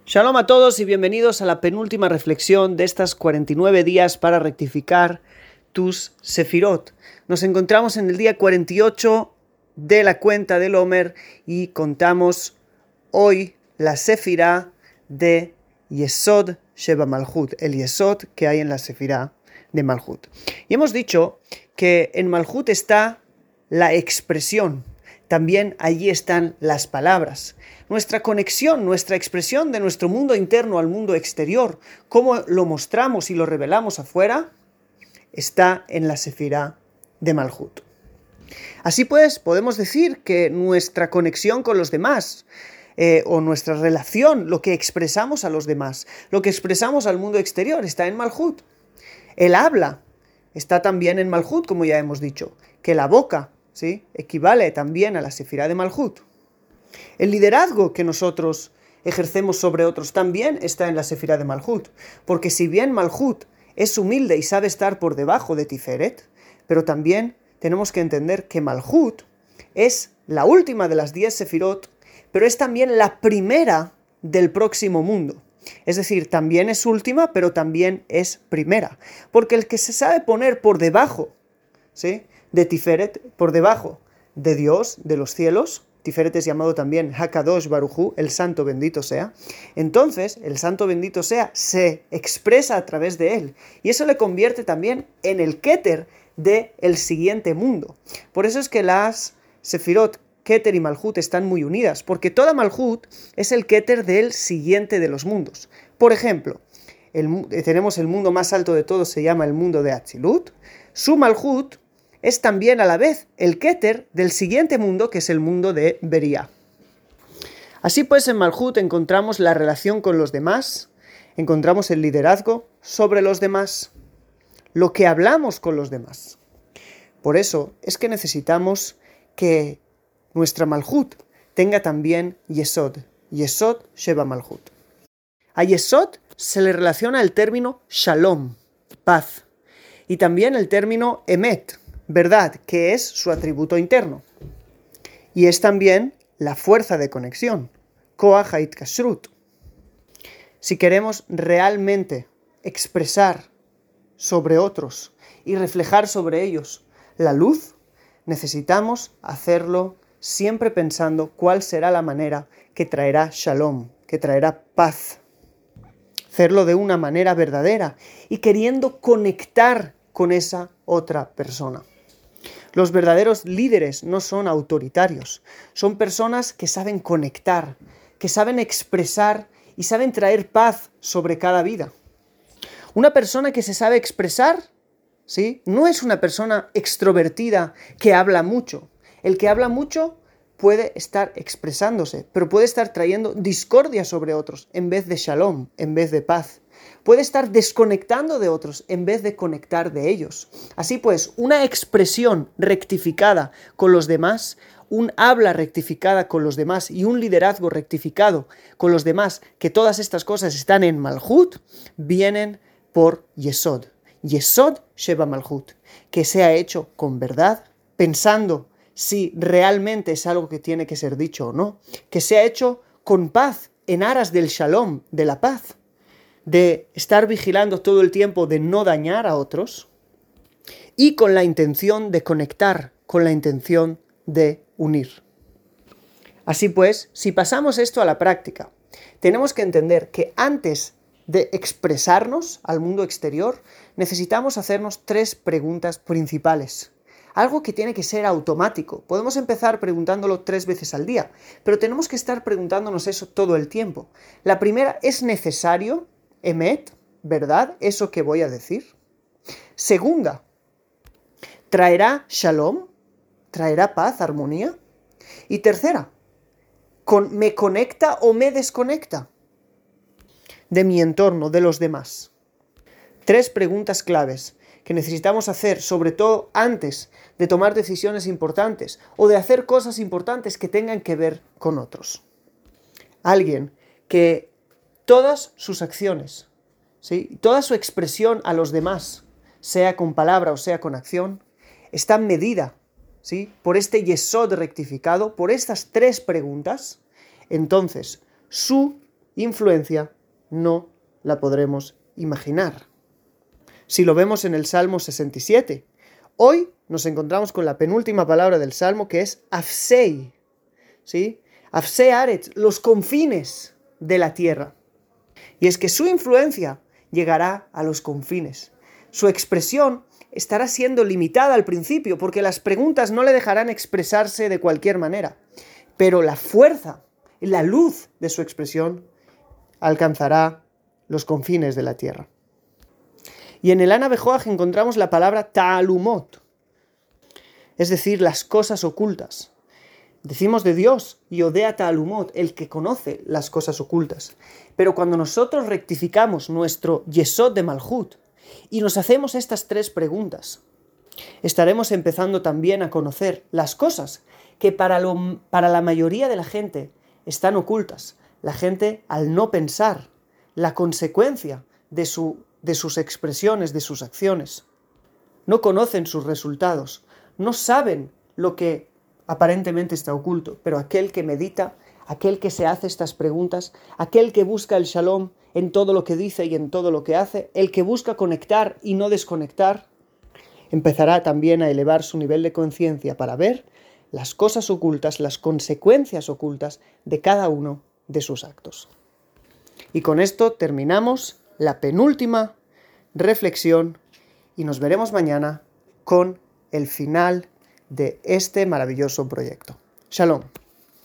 Shalom a todos y bienvenidos a la penúltima reflexión de estas 49 días para rectificar tus sefirot. Nos encontramos en el día 48 de la cuenta del Omer y contamos hoy la sefirá de Yesod Sheba Malchut, el Yesod que hay en la sefirá de Malchut. Y hemos dicho que en Malchut está la expresión. También allí están las palabras. Nuestra conexión, nuestra expresión de nuestro mundo interno al mundo exterior, cómo lo mostramos y lo revelamos afuera, está en la sefirá de Malchut. Así pues, podemos decir que nuestra conexión con los demás, o nuestra relación, lo que expresamos a los demás, lo que expresamos al mundo exterior, está en Malchut. El habla está también en Malchut, como ya hemos dicho, que la boca, ¿sí?, equivale también a la sefirá de Malchut. El liderazgo que nosotros ejercemos sobre otros también está en la sefirá de Malchut, porque si bien Malchut es humilde y sabe estar por debajo de Tiferet, pero también tenemos que entender que Malchut es la última de las 10 sefirot, pero es también la primera del próximo mundo. Es decir, también es última, pero también es primera, porque el que se sabe poner por debajo, ¿sí?, de Tiferet, por debajo de Dios, de los cielos, Tiferet es llamado también Hakadosh Baruj Hu, el santo bendito sea, entonces el santo bendito sea se expresa a través de él, y eso le convierte también en el Keter del siguiente mundo. Por eso es que las sefirot Keter y Malchut están muy unidas, porque toda Malchut es el Keter del siguiente de los mundos. Por ejemplo, tenemos el mundo más alto de todos, se llama el mundo de Atzilut. Su Malchut es también a la vez el Keter del siguiente mundo, que es el mundo de Beriah. Así pues, en Malchut encontramos la relación con los demás, encontramos el liderazgo sobre los demás, lo que hablamos con los demás. Por eso es que necesitamos que nuestra Malchut tenga también Yesod, Yesod Sheba Malchut. A Yesod se le relaciona el término Shalom, paz, y también el término Emet, verdad, que es su atributo interno. Y es también la fuerza de conexión, Koach HaItkashrut. Si queremos realmente expresar sobre otros y reflejar sobre ellos la luz, necesitamos hacerlo siempre pensando cuál será la manera que traerá Shalom, que traerá paz. Hacerlo de una manera verdadera y queriendo conectar con esa otra persona. Los verdaderos líderes no son autoritarios, son personas que saben conectar, que saben expresar y saben traer paz sobre cada vida. Una persona que se sabe expresar, ¿sí?, no es una persona extrovertida que habla mucho. El que habla mucho puede estar expresándose, pero puede estar trayendo discordia sobre otros en vez de shalom, en vez de paz. Puede estar desconectando de otros en vez de conectar de ellos. Así pues, una expresión rectificada con los demás, un habla rectificada con los demás y un liderazgo rectificado con los demás, que todas estas cosas están en Malchut, vienen por Yesod. Yesod Sheba Malchut, que sea hecho con verdad, pensando si realmente es algo que tiene que ser dicho o no, que sea hecho con paz, en aras del shalom, de la paz, de estar vigilando todo el tiempo de no dañar a otros y con la intención de conectar, con la intención de unir. Así pues, si pasamos esto a la práctica, tenemos que entender que antes de expresarnos al mundo exterior, necesitamos hacernos 3 preguntas principales. Algo que tiene que ser automático. Podemos empezar preguntándolo 3 veces al día, pero tenemos que estar preguntándonos eso todo el tiempo. La primera, ¿es necesario, Emet, verdad, eso que voy a decir? Segunda, ¿traerá shalom? ¿Traerá paz, armonía? Y tercera, ¿me conecta o me desconecta de mi entorno, de los demás? 3 preguntas claves que necesitamos hacer, sobre todo antes de tomar decisiones importantes o de hacer cosas importantes que tengan que ver con otros. Alguien que todas sus acciones, ¿sí?, toda su expresión a los demás, sea con palabra o sea con acción, está medida, ¿sí?, por este Yesod rectificado, por estas 3 preguntas. Entonces, su influencia no la podremos imaginar. Si lo vemos en el Salmo 67, hoy nos encontramos con la penúltima palabra del Salmo, que es Afsei, ¿sí? Afsei Aretz, los confines de la tierra. Y es que su influencia llegará a los confines. Su expresión estará siendo limitada al principio, porque las preguntas no le dejarán expresarse de cualquier manera. Pero la fuerza, la luz de su expresión alcanzará los confines de la tierra. Y en el Ana Bejoach encontramos la palabra Ta'alumot, es decir, las cosas ocultas. Decimos de Dios, Yodea Ta'alumot, el que conoce las cosas ocultas. Pero cuando nosotros rectificamos nuestro Yesod de Malhut y nos hacemos estas tres preguntas, estaremos empezando también a conocer las cosas que para la mayoría de la gente están ocultas. La gente, al no pensar la consecuencia de sus expresiones, de sus acciones, no conocen sus resultados, no saben lo que aparentemente está oculto, pero aquel que medita, aquel que se hace estas preguntas, aquel que busca el shalom en todo lo que dice y en todo lo que hace, el que busca conectar y no desconectar, empezará también a elevar su nivel de conciencia para ver las cosas ocultas, las consecuencias ocultas de cada uno de sus actos. Y con esto terminamos la penúltima reflexión y nos veremos mañana con el final de este maravilloso proyecto. Shalom.